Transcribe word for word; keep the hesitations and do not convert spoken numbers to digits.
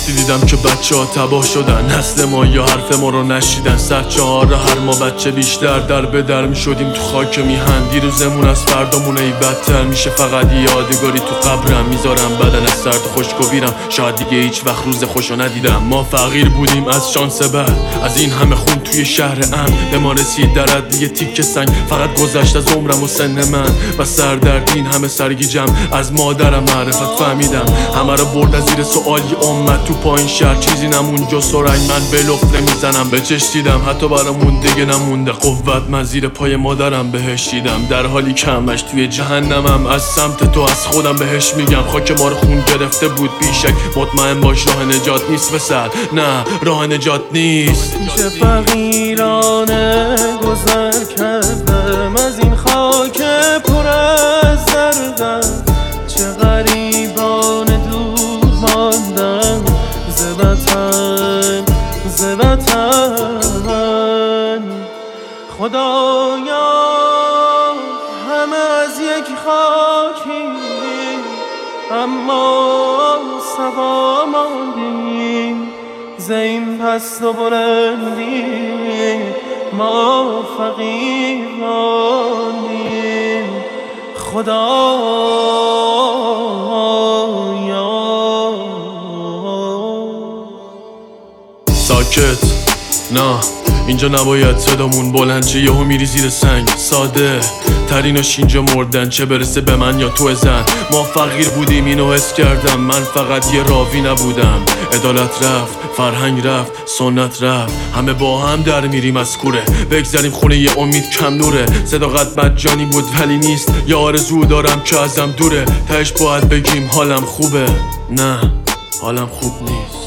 وقتی دیدم که بچه ها تباه شدن، نسل ما یا حرف ما رو نشیدن. سر چهار هر ما بچه بیشتر در به در می شدیم تو خاک میهن. دیروزمون از فردامون ای بدتر میشه، فقط یادگاری تو قبرم میذارم. بدن سرد خشک و بیرم، شاید دیگه هیچ وقت روز خوشو ندیدم. ما فقیر بودیم از شانس بد، از این همه خون توی شهر امن به ما رسید درد یه تیک سنگ. فقط گذشت از عمرم و سن من و سردرد این همه سرگیجم. از مادرم معرفت فهمیدم، همه رو برد از زیر سوالی اومد تو پایین شهر. چیزی نمون جز سرنگ، من به لفت نمیزنم. به چش دیدم حتی برامون دیگه نمونده قوت، من زیر پای مادرم بهش دیدم. در حالی که همش توی جهنمم، از سمت تو از خودم بهش میگم. خاک ما رو خون گرفته بود بیشک، مطمئن باش راه نجات نیست پسر، نه راه نجات نیست. چه فقیرانه گذر کردم از این خاک پر از دردم. چه غریبان دور ماندم ز وطن ز وطن. خدایا همه از یک خاکی، اما سوا ماندیم ز این پست و بلندی. ما فقیر ماندیم خدایا. ساکت، نه اینجا نباید صدامون بلند شه. یهو میری زیر سنگ، ساده تریناش اینجا مردن، چه برسه به من یا تو زن. ما فقیر بودیم اینو حس کردم، من فقط یه راوی نبودم. عدالت رفت، فرهنگ رفت، سنت رفت، همه با هم در میریم از کوره. بگذاریم خونه یه امید کم نوره. صداقت مجانی بود ولی نیست، یه آرزو دارم که ازم دوره. تهش باید بگیم حالم خوبه، نه حالم خوب نیست.